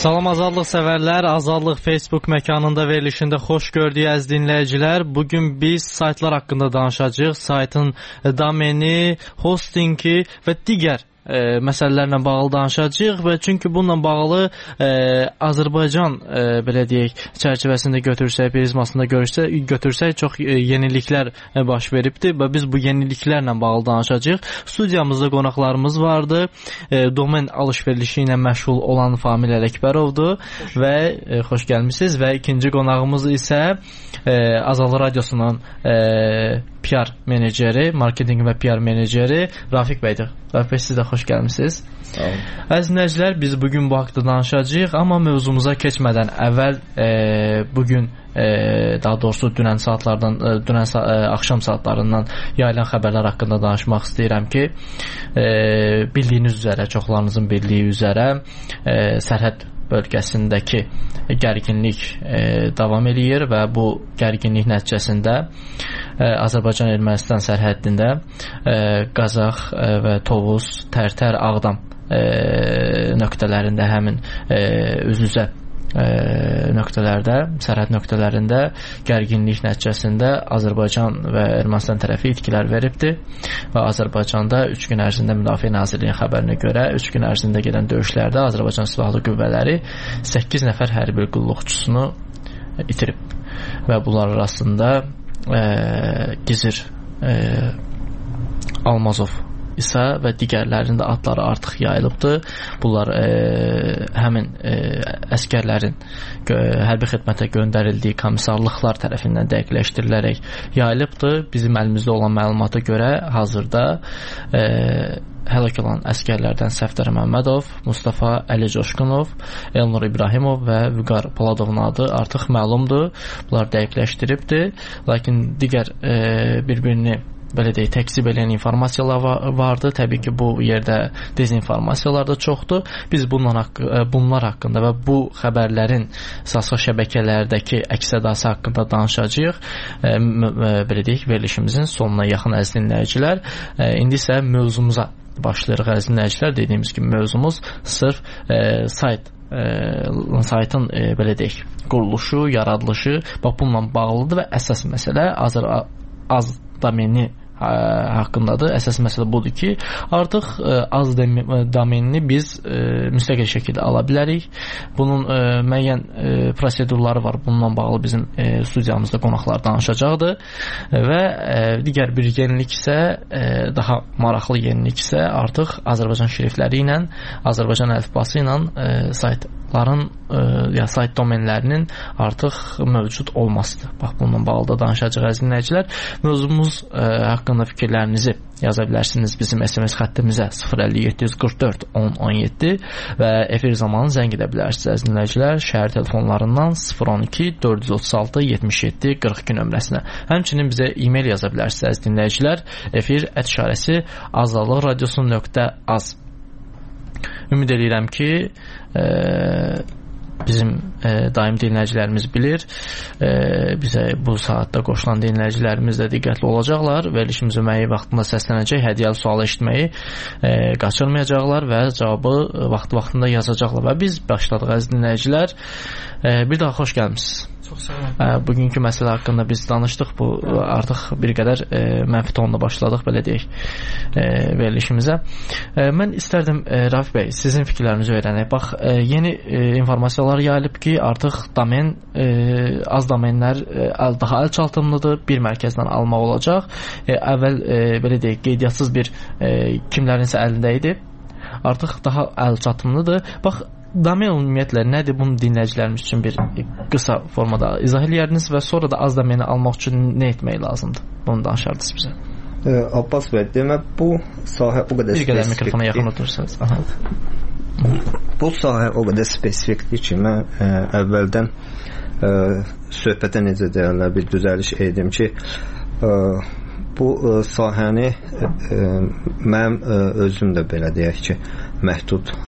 Salam azadlıq sevərlər, Azadlıq Facebook məkanında verilişində xoş gördük əziz dinləyicilər. Bugün biz saytlar haqqında danışacağıq. Saytın domeni, hostingi və digər məsələlərlə bağlı danışacağıq və çünki bununla bağlı Azərbaycan belə deyək çərçivəsində götürsək, prizmasında götürsək çox yeniliklər baş veribdir və biz bu yeniliklərlə bağlı danışacağıq. Studiyamızda qonaqlarımız vardı. Domen alış-verişi ilə məşğul olan Famil Ələkbərovdur və xoş gəlmisiniz və ikinci qonağımız isə Azadlıq Radiosunun PR meneceri, marketinq və PR meneceri Rafiq bəydir. Rafiq bəy, siz də xoş gəlmisiniz. Sağ olun. Əziz dinləyicilər, biz bugün bu haqda danışacağıq, amma mövzumuza keçmədən əvvəl bugün daha doğrusu dünən axşam saatlarından yayılan xəbərlər haqqında danışmaq istəyirəm ki, bildiyiniz üzrə, çoxlarınızın bildiyi üzrə sərhəd bölgəsindəki gərginlik davam eləyir və bu gərginlik nəticəsində Azərbaycan-Ermənistan sərhəddində Qazax və Tovuz, Tərtər, Ağdam nöqtələrində həmin üz-üzə nöqtələrdə, sərhəd nöqtələrində gərginlik nəticəsində Azərbaycan və Ermənistan tərəfi itkilər veribdir və Azərbaycanda 3 gün ərzində Müdafiə Nazirliyinin xəbərinə görə 3 gün ərzində gedən döyüşlərdə Azərbaycan Silahlı Qüvvələri 8 nəfər hərbi qulluqçusunu itirib və bunlar arasında Gizir Almazov isə və digərlərinin də adları artıq yayılıbdır. Bunlar həmin əskərlərin hərbi xidmətə göndərildiyi komissarlıqlar tərəfindən dəqiqləşdirilərək yayılıbdır. Bizim əlimizdə olan məlumata görə hazırda həlak olan əskərlərdən Səfdər Məmmədov, Mustafa Əli Coşqunov, Elnur İbrahimov və Vüqar Poladovun adı artıq məlumdur. Bunlar dəqiqləşdiribdir. Lakin digər bir-birini belə deyək, təkzib edən informasiyalar vardı. Təbii ki, bu yerdə dezinformasiyalar da çoxdur. Biz bunlar haqqında və bu xəbərlərin sosial şəbəkələrdəki əks-sədası haqqında danışacağıq. Belə deyək, verilişimizin sonuna yaxın əziz dinləyicilər. İndi isə mövzumuza başlayırıq əziz dinləyicilər. Dediyimiz kimi mövzumuz sırf saytın belə deyək, quruluşu, yaradılışı bununla bağlıdır və əsas məsələ az domeni haqqındadır. Əsas məsələ budur ki, artıq az domenini biz müstəqil şəkildə ala bilərik. Bunun müəyyən prosedurları var. Bununla bağlı bizim studiyamızda qonaqlar danışacaqdır və digər bir yenilik isə, daha maraqlı yenilik isə artıq Azərbaycan şrifləri ilə, Azərbaycan əlifbası ilə saytların ya sayt domenlərinin artıq mövcud olmasıdır. Bax, bununla bağlı da danışacaq əziz dinləyicilər. Mövzumuz haqqında fikirlərinizi yaza bilərsiniz bizim SMS xəttimizə 05744 1017 və efir zamanı zəng edə bilərsiniz əziz dinləyicilər şəhər telefonlarından 012 436 77 42 nömrəsinə. Həmçinin bizə e-mail yaza bilərsiniz əziz dinləyicilər efir@azadlıqradiosu.az. Ümid edirəm ki, bizim daim dinləyicilərimiz bilir. Bizə bu saatda qoşulan dinləyicilərimiz də diqqətli olacaqlar. Verilişimiz müəyyən vaxtında səslənəcək, hədiyyəli sual eşitməyi qaçırmayacaqlar və cavabı vaxtında yazacaqlar. Və biz başladıq əziz dinləyicilər. Bir daha xoş gəlmisiniz. Çox sağ olun. Bugünkü məsələ haqqında biz danışdıq. Bu artıq bir qədər mənfi tonla başladıq, belə deyək, verilişimizə. Mən istərdim Rafiq bəy, sizin fikirlərinizi öyrənək. Bax, yeni informasiyalar yayılıb ki, artıq domen, az domenlər daha əlçatımlıdır, bir mərkəzdən almaq olacaq. Əvvəl belə deyək, qeydiyyatssız bir kimlərinsə əlində idi. Artıq daha əlçatımlıdır. Bax, domen ümumiyyətlə nədir? Bunu dinləyicilərimiz üçün bir qısa formada izah eləyərdiniz və sonra da az domeni almaq üçün nə etmək lazımdır? Bunu danışardınız bizə. Abbas bəy, demək bu sahə o qədər spesifik. Bir qədər mikrofona yaxın otursanız. Bu sahə o qədər spesifikdir ki, mən əvvəldən söhbətə necə deyirlər, bir düzəliş edim ki, bu sahəni mənim özüm də belə deyək ki, məhdud